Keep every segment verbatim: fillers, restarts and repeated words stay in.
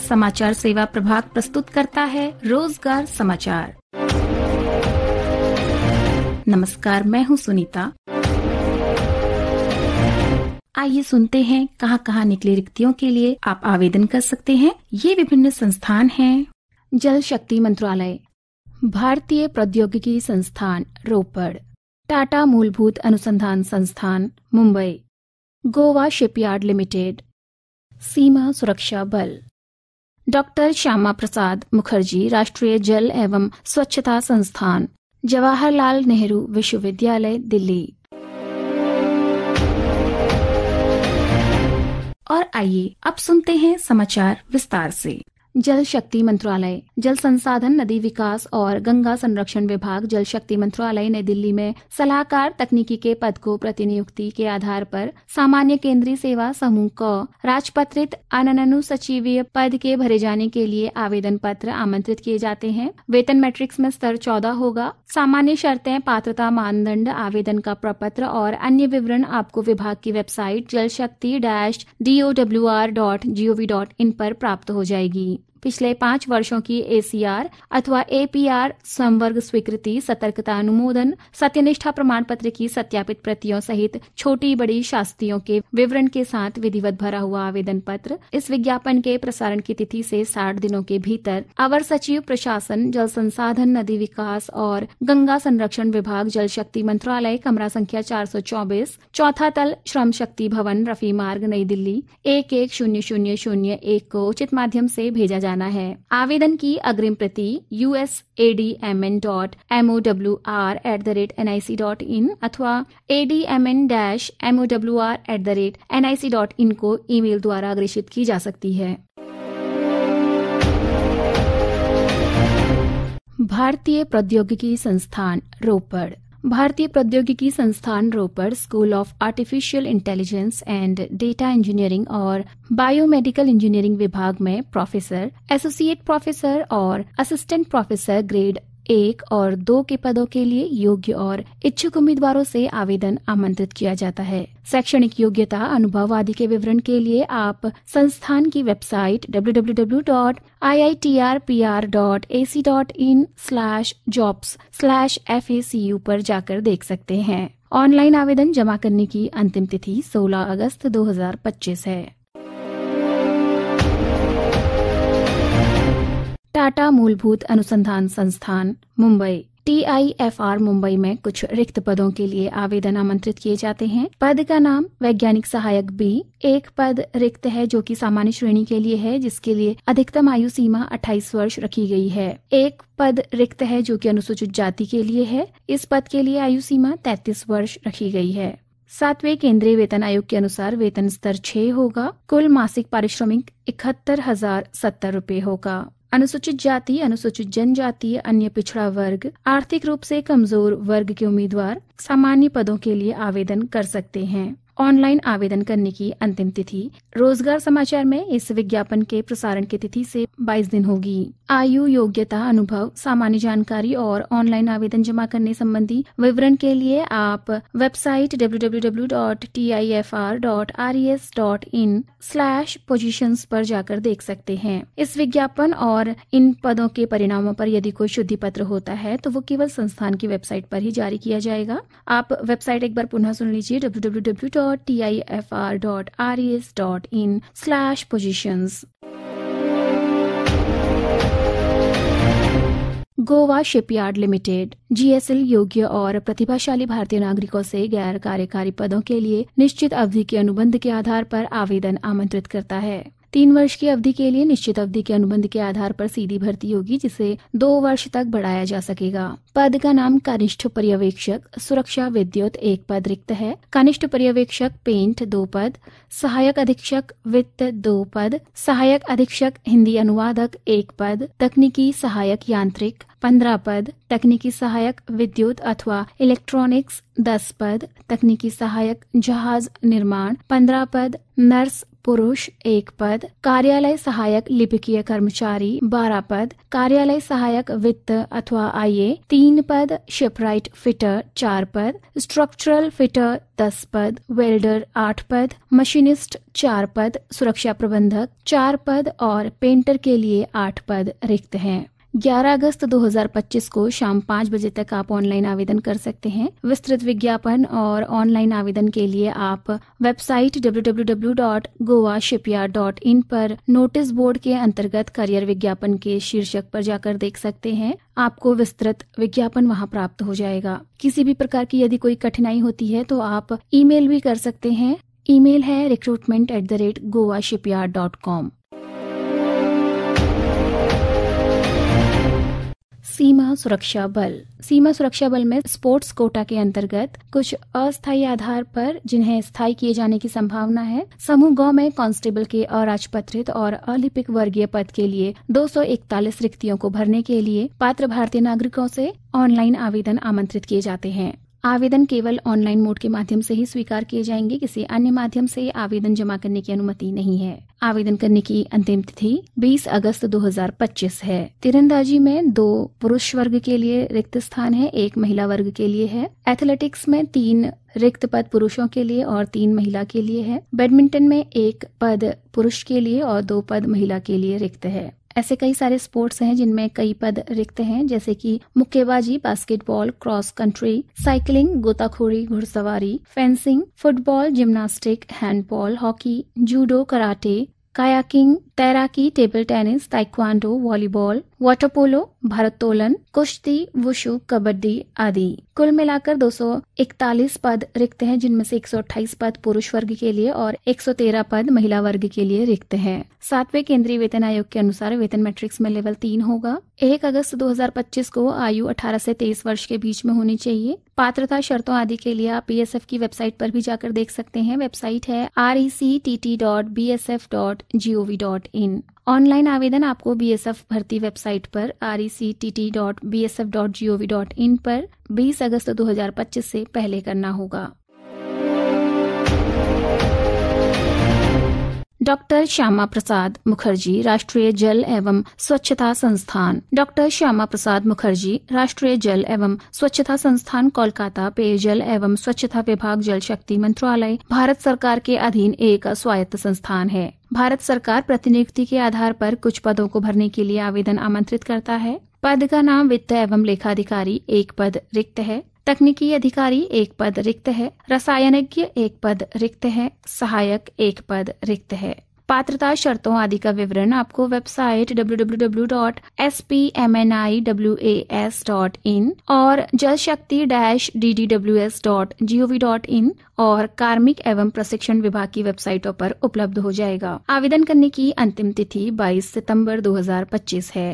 समाचार सेवा प्रभाग प्रस्तुत करता है रोजगार समाचार। नमस्कार, मैं हूं सुनीता। आइए सुनते हैं कहां कहां निकली रिक्तियों के लिए आप आवेदन कर सकते हैं। ये विभिन्न संस्थान हैं। जल शक्ति मंत्रालय, भारतीय प्रौद्योगिकी संस्थान रोपड़, टाटा मूलभूत अनुसंधान संस्थान मुंबई, गोवा शिपयार्ड लिमिटेड, सीमा सुरक्षा बल, डॉक्टर श्यामा प्रसाद मुखर्जी राष्ट्रीय जल एवं स्वच्छता संस्थान, जवाहरलाल नेहरू विश्वविद्यालय दिल्ली। और आइए अब सुनते हैं समाचार विस्तार से। जल शक्ति मंत्रालय, जल संसाधन, नदी विकास और गंगा संरक्षण विभाग जल शक्ति मंत्रालय नई दिल्ली में सलाहकार तकनीकी के पद को प्रतिनियुक्ति के आधार पर सामान्य केंद्रीय सेवा समूह को राजपत्रित अननुसचिवीय पद के भरे जाने के लिए आवेदन पत्र आमंत्रित किए जाते हैं। वेतन मैट्रिक्स में स्तर चौदह होगा। सामान्य शर्तें, पात्रता मानदंड, आवेदन का प्रपत्र और अन्य विवरण आपको विभाग की website Jal Shakti dash D O W R dot G O V dot in पर प्राप्त हो जाएगी। पिछले पाँच वर्षों की ए सी आर अथवा ए पी आर संवर्ग स्वीकृति, सतर्कता अनुमोदन, सत्यनिष्ठा प्रमाण पत्र की सत्यापित प्रतियों सहित छोटी बड़ी शास्तियों के विवरण के साथ विधिवत भरा हुआ आवेदन पत्र इस विज्ञापन के प्रसारण की तिथि से साठ दिनों के भीतर अवर सचिव प्रशासन, जल संसाधन, नदी विकास और गंगा संरक्षण विभाग, जल शक्ति मंत्रालय, कमरा संख्या चार सौ चौबीस, चौथा तल, श्रम शक्ति भवन, रफी मार्ग, नई दिल्ली एक एक शून्य शून्य शून्य एक को उचित माध्यम से भेजा जाना है। आवेदन की अग्रिम प्रति U S A D M N dot M O W R at the rate N I C dot in अथवा A D M N dash M O W R at the rate N I C dot in को email द्वारा अग्रेषित की जा सकती है। भारतीय प्रौद्योगिकी संस्थान रोपड़, भारतीय प्रौद्योगिकी संस्थान Ropar school of artificial intelligence and data engineering और बायोमेडिकल इंजीनियरिंग विभाग में प्रोफेसर, एसोसिएट प्रोफेसर और असिस्टेंट प्रोफेसर ग्रेड एक और दो के पदों के लिए योग्य और इच्छुक उम्मीदवारों से आवेदन आमंत्रित किया जाता है। शैक्षणिक योग्यता, अनुभव आदि के विवरण के लिए आप संस्थान की website W W W dot I I T R P R dot A C dot in slash jobs slash F A C U पर जाकर देख सकते हैं। ऑनलाइन आवेदन जमा करने की अंतिम तिथि सोलह अगस्त दो हजार पच्चीस है। टाटा मूलभूत अनुसंधान संस्थान Mumbai, T I F R Mumbai में कुछ रिक्त पदों के लिए आवेदन आमंत्रित किए जाते हैं। पद का नाम वैज्ञानिक सहायक बी। एक पद रिक्त है जो कि सामान्य श्रेणी के लिए है, जिसके लिए अधिकतम आयु सीमा अट्ठाईस वर्ष रखी गई है। एक पद रिक्त है जो कि अनुसूचित जाति के लिए है। इस पद के लिए आयु सीमा तैंतीस वर्ष रखी गई है। सातवें केंद्रीय वेतन आयोग के अनुसार वेतन स्तर छह होगा। कुल मासिक पारिश्रमिक इकहत्तर हजार सत्तर रूपए होगा। अनुसूचित जाति, अनुसूचित जनजाति, अन्य पिछड़ा वर्ग, आर्थिक रूप से कमजोर वर्ग के उम्मीदवार सामान्य पदों के लिए आवेदन कर सकते हैं। ऑनलाइन आवेदन करने की अंतिम तिथि रोजगार समाचार में इस विज्ञापन के प्रसारण की तिथि से बाईस दिन होगी। आयु, योग्यता, अनुभव, सामान्य जानकारी और ऑनलाइन आवेदन जमा करने संबंधी विवरण के लिए आप website W W W dot T I F R dot R E S dot in slash positions पर जाकर देख सकते हैं। इस विज्ञापन और इन पदों के परिणामों पर यदि कोई शुद्धि पत्र होता है तो वो केवल संस्थान की वेबसाइट पर ही जारी किया जाएगा। आप वेबसाइट एक बार पुनः सुन लीजिए W W W dot T I F R dot R E S dot in slash positions. Goa shipyard limited, G S L योग्य और प्रतिभाशाली भारतीय नागरिकों से गैर कार्यकारी पदों के लिए निश्चित अवधि के अनुबंध के आधार पर आवेदन आमंत्रित करता है। तीन वर्ष की अवधि के लिए निश्चित अवधि के अनुबंध के आधार पर सीधी भर्ती होगी, जिसे दो वर्ष तक बढ़ाया जा सकेगा। पद का नाम कनिष्ठ पर्यवेक्षक सुरक्षा विद्युत एक पद रिक्त है। कनिष्ठ पर्यवेक्षक पेंट दो पद, सहायक अधीक्षक वित्त दो पद, सहायक अधीक्षक हिंदी अनुवादक एक पद, तकनीकी सहायक यांत्रिक पंद्रह पद, तकनीकी सहायक विद्युत अथवा इलेक्ट्रॉनिक्स दस पद, तकनीकी सहायक जहाज निर्माण पंद्रह पद, नर्स पुरुष एक पद, कार्यालय सहायक लिपिकीय कर्मचारी बारह पद, कार्यालय सहायक वित्त अथवा आईए तीन पद, शिपराइट फिटर चार पद, स्ट्रक्चरल फिटर दस पद, वेल्डर आठ पद, मशीनिस्ट चार पद, सुरक्षा प्रबंधक चार पद और पेंटर के लिए आठ पद रिक्त हैं। ग्यारह अगस्त दो हज़ार पच्चीस को शाम पाँच बजे तक आप ऑनलाइन आवेदन कर सकते हैं। विस्तृत विज्ञापन और ऑनलाइन आवेदन के लिए आप website W W W dot Goa shipyard dot in पर नोटिस बोर्ड के अंतर्गत करियर विज्ञापन के शीर्षक पर जाकर देख सकते हैं। आपको विस्तृत विज्ञापन वहां प्राप्त हो जाएगा। किसी भी प्रकार की यदि कोई कठिनाई होती है तो आप ईमेल भी कर सकते हैं। ईमेल है recruitment at the rate Goa shipyard dot com. सीमा सुरक्षा बल। सीमा सुरक्षा बल में स्पोर्ट्स कोटा के अंतर्गत कुछ अस्थायी आधार पर जिन्हें स्थायी किए जाने की संभावना है, समूह गौ में कांस्टेबल के अराजपत्रित और अलिपिक वर्गीय पद के लिए दो सौ इकतालीस रिक्तियों को भरने के लिए पात्र भारतीय नागरिकों से ऑनलाइन आवेदन आमंत्रित किए जाते हैं। आवेदन केवल ऑनलाइन मोड के माध्यम से ही स्वीकार किए जाएंगे। किसी अन्य माध्यम से आवेदन जमा करने की अनुमति नहीं है। आवेदन करने की अंतिम तिथि बीस अगस्त दो हज़ार पच्चीस है। तीरंदाजी में दो पुरुष वर्ग के लिए रिक्त स्थान है, एक महिला वर्ग के लिए है। एथलेटिक्स में तीन रिक्त पद पुरुषों के लिए और तीन महिला के लिए है। बैडमिंटन में एक पद पुरुष के लिए और दो पद महिला के लिए रिक्त है। ऐसे कई सारे स्पोर्ट्स हैं जिनमें कई पद रिक्त हैं, जैसे कि मुक्केबाजी, बास्केटबॉल, क्रॉस कंट्री, साइकिलिंग, गोताखोरी, घुड़सवारी, fencing, football, gymnastic, handball, hockey, judo, karate, kayaking, तैराकी, table tennis, taekwondo, volleyball, water polo, भारोत्तोलन, कुश्ती, वुशु, कबड्डी आदि। कुल मिलाकर दो सौ इकतालीस पद रिक्त हैं, जिनमें से एक सौ अट्ठाईस पद पुरुष वर्ग के लिए और एक सौ तेरह पद महिला वर्ग के लिए रिक्त हैं। सातवें केंद्रीय वेतन आयोग के अनुसार वेतन मैट्रिक्स में लेवल तीन होगा। एक अगस्त दो हज़ार पच्चीस को आयु अठारह से तेईस वर्ष के बीच में होनी चाहिए। पात्रता शर्तों आदि के लिए आप बीएसएफ की वेबसाइट पर भी जाकर देख सकते हैं। वेबसाइट है R E C T T dot B S F dot G O V dot in. Online आवेदन आपको बीएसएफ भर्ती वेबसाइट पर R E C T T dot B S F dot G O V dot in पर बीस अगस्त दो हज़ार पच्चीस से पहले करना होगा। डॉक्टर श्यामा प्रसाद मुखर्जी राष्ट्रीय जल एवं स्वच्छता संस्थान। डॉक्टर श्यामा प्रसाद मुखर्जी राष्ट्रीय जल एवं स्वच्छता संस्थान कोलकाता पेयजल एवं स्वच्छता विभाग जल शक्ति मंत्रालय भारत सरकार के अधीन एक स्वायत्त संस्थान है। भारत सरकार प्रतिनियुक्ति के आधार पर कुछ पदों को भरने के लिए आवेदन आमंत्रित करता है। पद का नाम वित्त एवं लेखाधिकारी एक पद रिक्त है। तकनीकी अधिकारी एक पद रिक्त है। रसायनज्ञ एक पद रिक्त है। सहायक एक पद रिक्त है। पात्रता शर्तों आदि का विवरण आपको website W W W dot S P M N I W A S dot in और Jal Shakti dash D D W S dot G O V dot in और कार्मिक एवं प्रशिक्षण विभाग की वेबसाइटों पर उपलब्ध हो जाएगा। आवेदन करने की अंतिम तिथि बाईस सितंबर दो हज़ार पच्चीस है।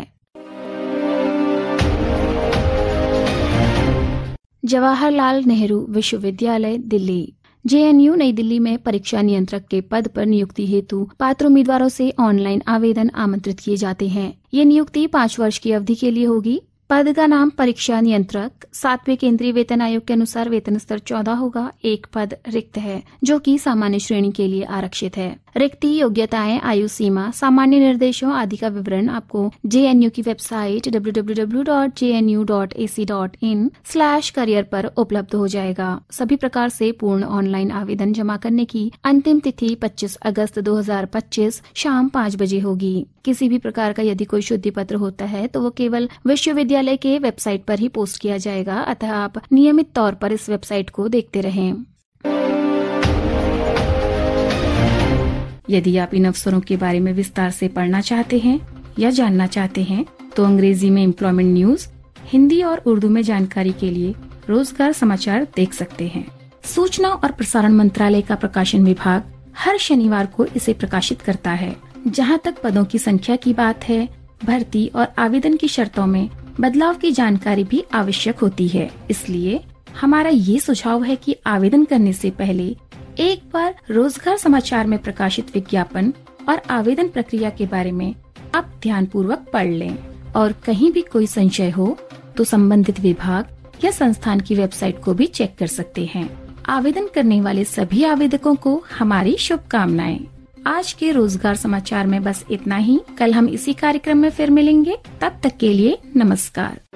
जवाहरलाल नेहरू विश्वविद्यालय दिल्ली। जे एन यू नई दिल्ली में परीक्षा नियंत्रक के पद पर नियुक्ति हेतु पात्र उम्मीदवारों से ऑनलाइन आवेदन आमंत्रित किए जाते हैं। ये नियुक्ति पाँच वर्ष की अवधि के लिए होगी। पद का नाम परीक्षा नियंत्रक। सातवें केंद्रीय वेतन आयोग के अनुसार वेतन स्तर चौदह होगा। एक पद रिक्त है जो कि सामान्य श्रेणी के लिए आरक्षित है। रिक्ति, योग्यताएं, आयु सीमा, सामान्य निर्देशों आदि का विवरण आपको जे एन यू की website W W W dot J N U dot A C dot in slash career पर उपलब्ध हो जाएगा। सभी प्रकार से पूर्ण ऑनलाइन आवेदन जमा करने की अंतिम तिथि पच्चीस अगस्त दो हज़ार पच्चीस शाम पाँच बजे होगी। किसी भी प्रकार का यदि कोई शुद्धि पत्र होता है तो वो केवल विश्वविद्यालय के वेबसाइट पर ही पोस्ट किया जाएगा, अतः आप नियमित तौर पर इस वेबसाइट को देखते रहें। यदि आप इन अवसरों के बारे में विस्तार से पढ़ना चाहते हैं या जानना चाहते हैं तो अंग्रेजी में एम्प्लॉयमेंट न्यूज, हिंदी और उर्दू में जानकारी के लिए रोजगार समाचार देख सकते हैं। सूचना और प्रसारण मंत्रालय का प्रकाशन विभाग हर शनिवार को इसे प्रकाशित करता है। जहां तक पदों की संख्या की बात है, भर्ती और आवेदन की शर्तों में बदलाव की जानकारी भी आवश्यक होती है। इसलिए हमारा ये सुझाव है कि आवेदन करने से पहले एक बार रोजगार समाचार में प्रकाशित विज्ञापन और आवेदन प्रक्रिया के बारे में आप ध्यान पूर्वक पढ़ लें और कहीं भी कोई संशय हो तो संबंधित विभाग या संस्थान की वेबसाइट को भी चेक कर सकते हैं। आवेदन करने वाले सभी आवेदकों को हमारी शुभकामनाएं। आज के रोजगार समाचार में बस इतना ही। कल हम इसी कार्यक्रम में फिर मिलेंगे। तब तक के लिए नमस्कार।